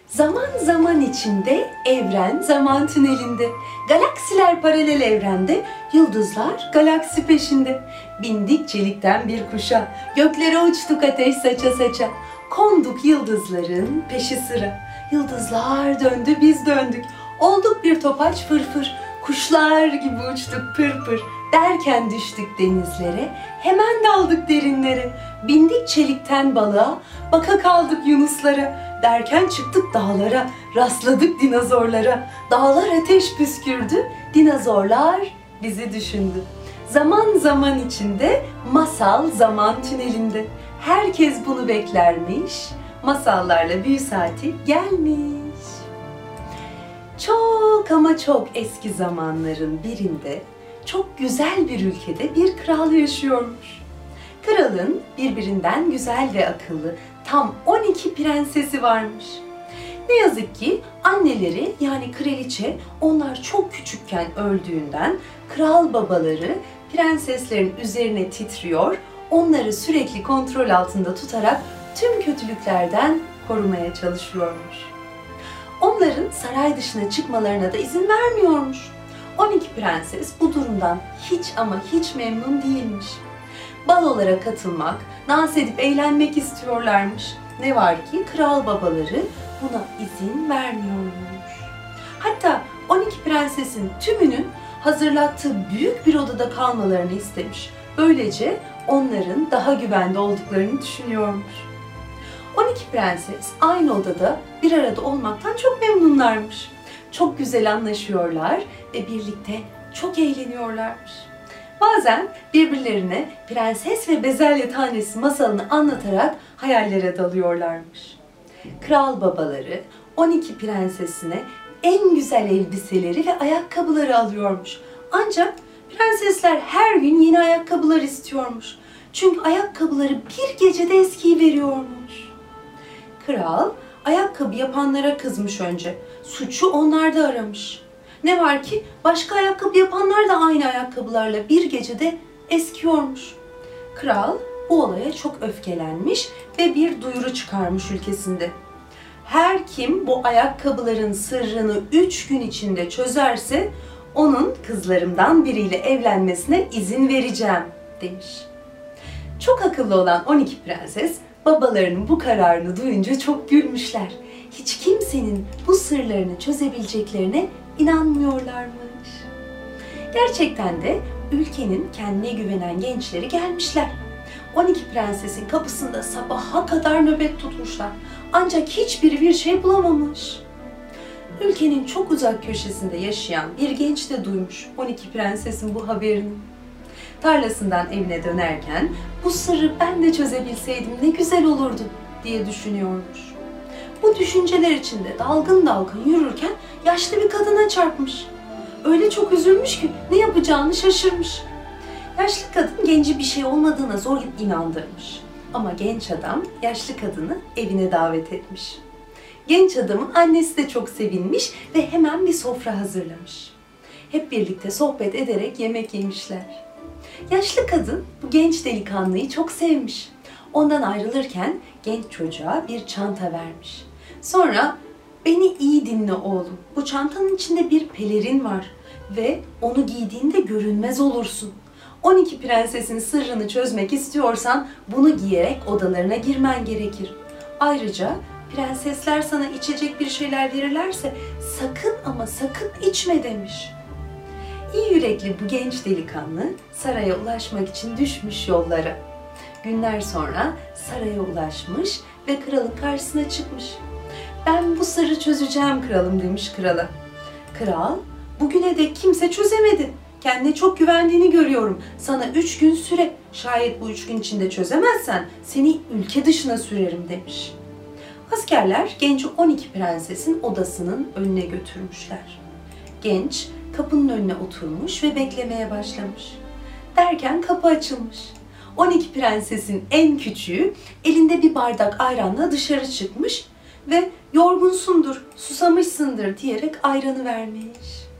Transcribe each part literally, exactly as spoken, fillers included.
Zaman zaman içinde, evren zaman tünelinde. Galaksiler paralel evrende, yıldızlar galaksi peşinde. Bindik çelikten bir kuşa, göklere uçtuk ateş saça saça. Konduk yıldızların peşi sıra. Yıldızlar döndü, biz döndük. Olduk bir topaç fırfır. Kuşlar gibi uçtuk pır pır. Derken düştük denizlere, hemen daldık derinlere. Bindik çelikten balığa, baka kaldık yunuslara. Derken çıktık dağlara, rastladık dinozorlara. Dağlar ateş püskürdü, dinozorlar bizi düşündü. Zaman zaman içinde, masal zaman tünelinde. Herkes bunu beklermiş, masallarla büyü saati gelmiş. Çok ama çok eski zamanların birinde, çok güzel bir ülkede bir kral yaşıyormuş. Kralın birbirinden güzel ve akıllı tam on iki prensesi varmış. Ne yazık ki anneleri yani kraliçe onlar çok küçükken öldüğünden kral babaları prenseslerin üzerine titriyor, onları sürekli kontrol altında tutarak tüm kötülüklerden korumaya çalışıyormuş. Onların saray dışına çıkmalarına da izin vermiyormuş. on iki prenses bu durumdan hiç ama hiç memnun değilmiş. Balolara katılmak, dans edip eğlenmek istiyorlarmış. Ne var ki kral babaları buna izin vermiyormuş. Hatta on iki prensesin tümünün hazırlattığı büyük bir odada kalmalarını istemiş. Böylece onların daha güvende olduklarını düşünüyormuş. on iki prenses aynı odada bir arada olmaktan çok memnunlarmış. Çok güzel anlaşıyorlar ve birlikte çok eğleniyorlarmış. Bazen birbirlerine Prenses ve Bezelye Tanesi masalını anlatarak hayallere dalıyorlarmış. Kral babaları on iki prensesine en güzel elbiseleri ve ayakkabıları alıyormuş. Ancak prensesler her gün yeni ayakkabılar istiyormuş. Çünkü ayakkabıları bir gecede eskiyi veriyormuş. Kral ayakkabı yapanlara kızmış önce. Suçu onlarda aramış. Ne var ki başka ayakkabı yapanlar da aynı ayakkabılarla bir gecede eskiyormuş. Kral bu olaya çok öfkelenmiş ve bir duyuru çıkarmış ülkesinde. Her kim bu ayakkabıların sırrını üç gün içinde çözerse onun kızlarımdan biriyle evlenmesine izin vereceğim demiş. Çok akıllı olan on iki prenses babalarının bu kararını duyunca çok gülmüşler. Hiç kimsenin bu sırlarını çözebileceklerine inanmıyorlarmış. Gerçekten de ülkenin kendine güvenen gençleri gelmişler. on iki prensesin kapısında sabaha kadar nöbet tutmuşlar. Ancak hiçbiri bir şey bulamamış. Ülkenin çok uzak köşesinde yaşayan bir genç de duymuş on iki prensesin bu haberini. Tarlasından evine dönerken bu sırrı ben de çözebilseydim ne güzel olurdu diye düşünüyormuş. Bu düşünceler içinde dalgın dalgın yürürken yaşlı bir kadına çarpmış. Öyle çok üzülmüş ki ne yapacağını şaşırmış. Yaşlı kadın genci bir şey olmadığına zor inandırmış. Ama genç adam yaşlı kadını evine davet etmiş. Genç adamın annesi de çok sevinmiş ve hemen bir sofra hazırlamış. Hep birlikte sohbet ederek yemek yemişler. Yaşlı kadın bu genç delikanlıyı çok sevmiş. Ondan ayrılırken genç çocuğa bir çanta vermiş. Sonra beni iyi dinle oğlum. Bu çantanın içinde bir pelerin var ve onu giydiğinde görünmez olursun. on iki prensesin sırrını çözmek istiyorsan bunu giyerek odalarına girmen gerekir. Ayrıca prensesler sana içecek bir şeyler verirlerse sakın ama sakın içme demiş. İyi yürekli bu genç delikanlı saraya ulaşmak için düşmüş yollara. Günler sonra saraya ulaşmış ve kralın karşısına çıkmış. Ben bu sırrı çözeceğim kralım demiş krala. Kral, bugüne dek kimse çözemedi. Kendine çok güvendiğini görüyorum. Sana üç gün süre. Şayet bu üç gün içinde çözemezsen seni ülke dışına sürerim demiş. Askerler genci on iki prensesin odasının önüne götürmüşler. Genç kapının önüne oturmuş ve beklemeye başlamış. Derken kapı açılmış. on iki prensesin en küçüğü elinde bir bardak ayranla dışarı çıkmış ve yorgunsundur, susamışsındır diyerek ayranı vermiş.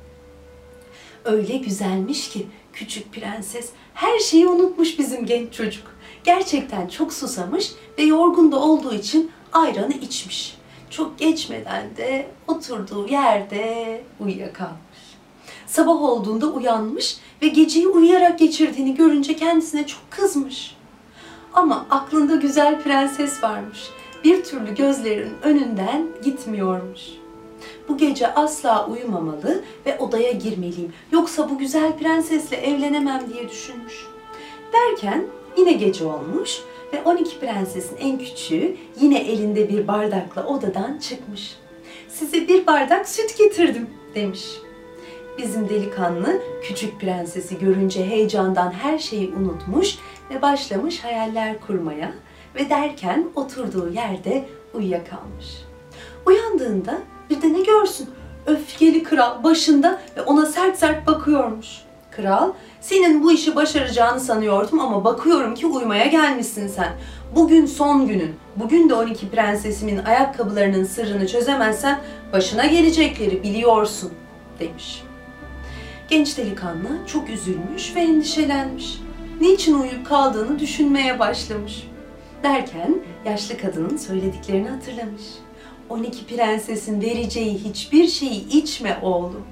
Öyle güzelmiş ki küçük prenses her şeyi unutmuş bizim genç çocuk. Gerçekten çok susamış ve yorgun da olduğu için ayranı içmiş. Çok geçmeden de oturduğu yerde uyuyakalmış. Sabah olduğunda uyanmış ve geceyi uyuyarak geçirdiğini görünce kendisine çok kızmış. Ama aklında güzel prenses varmış. Bir türlü gözlerinin önünden gitmiyormuş. Bu gece asla uyumamalı ve odaya girmeliyim. Yoksa bu güzel prensesle evlenemem diye düşünmüş. Derken yine gece olmuş ve on iki prensesin en küçüğü yine elinde bir bardakla odadan çıkmış. Size bir bardak süt getirdim demiş. Bizim delikanlı küçük prensesi görünce heyecandan her şeyi unutmuş ve başlamış hayaller kurmaya ve derken oturduğu yerde uyuyakalmış. Uyandığında bir de ne görsün? Öfkeli kral başında ve ona sert sert bakıyormuş. Kral, senin bu işi başaracağını sanıyordum ama bakıyorum ki uyumaya gelmişsin sen. Bugün son günün. Bugün de on iki prensesimin ayakkabılarının sırrını çözemezsen başına gelecekleri biliyorsun demiş. Genç delikanlı çok üzülmüş ve endişelenmiş. Niçin uyuyup kaldığını düşünmeye başlamış. Derken yaşlı kadının söylediklerini hatırlamış. on iki prensesin vereceği hiçbir şeyi içme oğlum.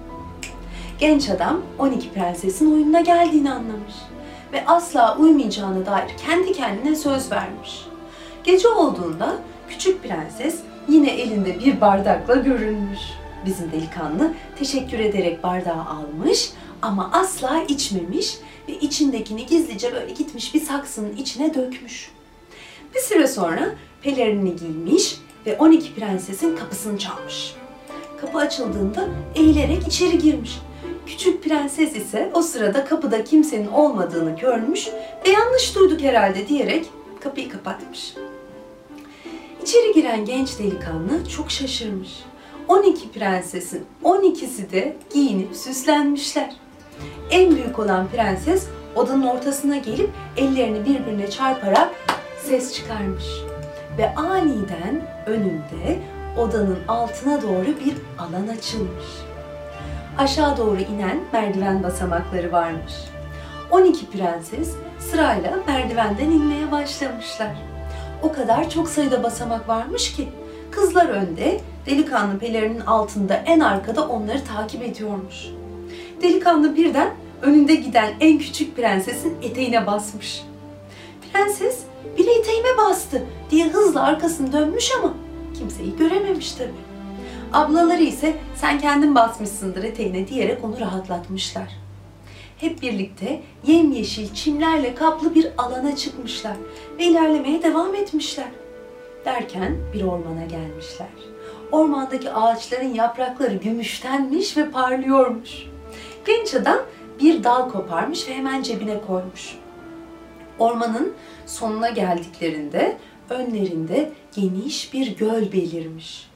Genç adam on iki prensesin oyununa geldiğini anlamış ve asla uyumayacağına dair kendi kendine söz vermiş. Gece olduğunda küçük prenses yine elinde bir bardakla görünmüş. Bizim delikanlı teşekkür ederek bardağı almış ama asla içmemiş ve içindekini gizlice böyle gitmiş bir saksının içine dökmüş. Bir süre sonra pelerinini giymiş ve on iki prensesin kapısını çalmış. Kapı açıldığında eğilerek içeri girmiş. Küçük prenses ise o sırada kapıda kimsenin olmadığını görmüş ve yanlış duyduk herhalde diyerek kapıyı kapatmış. İçeri giren genç delikanlı çok şaşırmış. on iki prensesin on ikisi de giyinip süslenmişler. En büyük olan prenses odanın ortasına gelip ellerini birbirine çarparak ses çıkarmış. Ve aniden önünde odanın altına doğru bir alan açılmış. Aşağı doğru inen merdiven basamakları varmış. on iki prenses sırayla merdivenden inmeye başlamışlar. O kadar çok sayıda basamak varmış ki kızlar önde, delikanlı pelerinin altında en arkada onları takip ediyormuş. Delikanlı birden önünde giden en küçük prensesin eteğine basmış. Prenses, "Biri eteğime bastı" diye hızla arkasını dönmüş ama kimseyi görememiş tabii. Ablaları ise "Sen kendin basmışsındır eteğine" diyerek onu rahatlatmışlar. Hep birlikte yemyeşil çimlerle kaplı bir alana çıkmışlar ve ilerlemeye devam etmişler. Derken bir ormana gelmişler. Ormandaki ağaçların yaprakları gümüştenmiş ve parlıyormuş. Genç adam bir dal koparmış ve hemen cebine koymuş. Ormanın sonuna geldiklerinde önlerinde geniş bir göl belirmiş.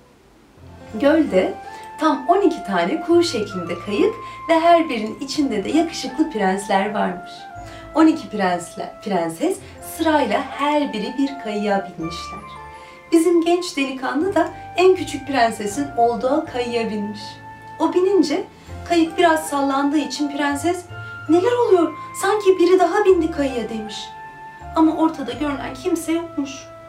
Gölde tam on iki tane kuğu şeklinde kayık ve her birinin içinde de yakışıklı prensler varmış. on iki prensler, prenses sırayla her biri bir kayığa binmişler. Bizim genç delikanlı da en küçük prensesin olduğu kayığa binmiş. O binince kayık biraz sallandığı için prenses "Neler oluyor? Sanki biri daha bindi kayığa" demiş. Ama ortada görünen kimse yokmuş.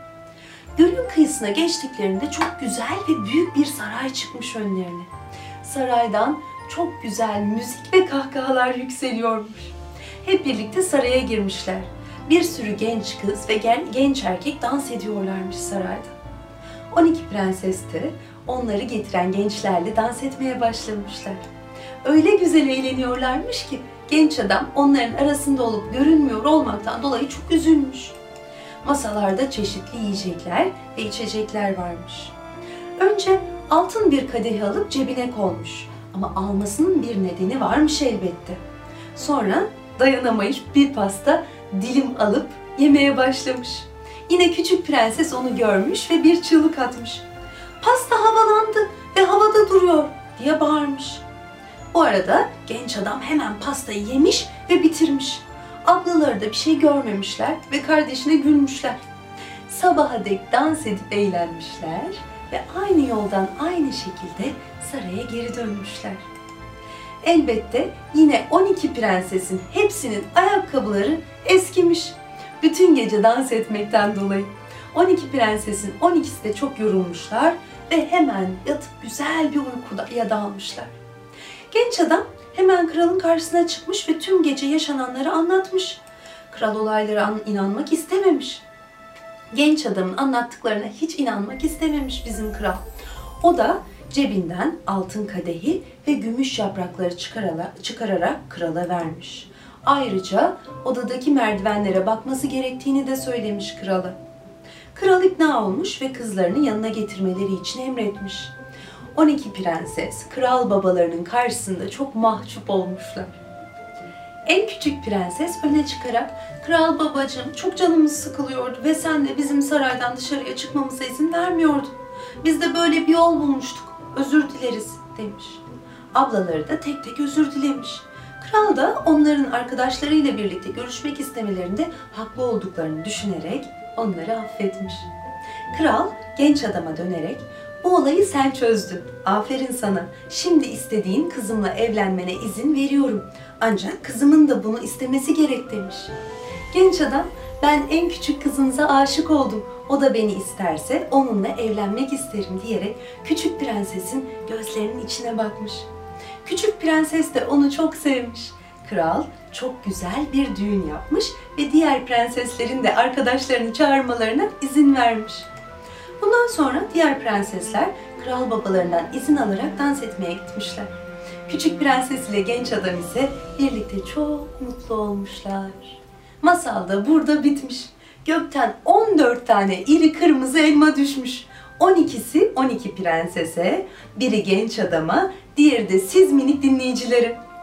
Gölün kıyısına geçtiklerinde çok güzel ve büyük bir saray çıkmış önlerine. Saraydan çok güzel müzik ve kahkahalar yükseliyormuş. Hep birlikte saraya girmişler. Bir sürü genç kız ve genç erkek dans ediyorlarmış sarayda. on iki prenses de onları getiren gençlerle dans etmeye başlamışlar. Öyle güzel eğleniyorlarmış ki genç adam onların arasında olup görünmüyor olmaktan dolayı çok üzülmüş. Masalarda çeşitli yiyecekler ve içecekler varmış. Önce altın bir kadeh alıp cebine koymuş ama almasının bir nedeni varmış elbette. Sonra dayanamayıp bir pasta dilim alıp yemeye başlamış. Yine küçük prenses onu görmüş ve bir çığlık atmış. "Pasta havalandı ve havada duruyor" diye bağırmış. Bu arada genç adam hemen pastayı yemiş ve bitirmiş. Ablaları da bir şey görmemişler ve kardeşine gülmüşler. Sabaha dek dans edip eğlenmişler ve aynı yoldan aynı şekilde saraya geri dönmüşler. Elbette yine on iki prensesin hepsinin ayakkabıları eskimiş. Bütün gece dans etmekten dolayı. on iki prensesin on ikisi de çok yorulmuşlar ve hemen yatıp güzel bir uykuya dalmışlar. Genç adam hemen kralın karşısına çıkmış ve tüm gece yaşananları anlatmış. Kral olaylara inanmak istememiş. Genç adamın anlattıklarına hiç inanmak istememiş bizim kral. O da cebinden altın kadehi ve gümüş yaprakları çıkararak, çıkararak krala vermiş. Ayrıca odadaki merdivenlere bakması gerektiğini de söylemiş krala. Kral ikna olmuş ve kızlarını yanına getirmeleri için emretmiş. on iki prenses kral babalarının karşısında çok mahcup olmuşlar. En küçük prenses öne çıkarak, "Kral babacığım, çok canımız sıkılıyordu ve sen de bizim saraydan dışarıya çıkmamıza izin vermiyordun. Biz de böyle bir yol bulmuştuk. Özür dileriz," demiş. Ablaları da tek tek özür dilemiş. Kral da onların arkadaşlarıyla birlikte görüşmek istemelerinde haklı olduklarını düşünerek onları affetmiş. Kral genç adama dönerek, "Bu olayı sen çözdün. Aferin sana. Şimdi istediğin kızımla evlenmene izin veriyorum. Ancak kızımın da bunu istemesi gerek," demiş. Genç adam, "Ben en küçük kızınıza aşık oldum. O da beni isterse onunla evlenmek isterim," diyerek küçük prensesin gözlerinin içine bakmış. Küçük prenses de onu çok sevmiş. Kral çok güzel bir düğün yapmış ve diğer prenseslerin de arkadaşlarını çağırmalarına izin vermiş. Bundan sonra diğer prensesler kral babalarından izin alarak dans etmeye gitmişler. Küçük prenses ile genç adam ise birlikte çok mutlu olmuşlar. Masal da burada bitmiş. Gökten on dört tane iri kırmızı elma düşmüş. on ikisi on iki prensese, biri genç adama, diğeri de siz minik dinleyicilerim.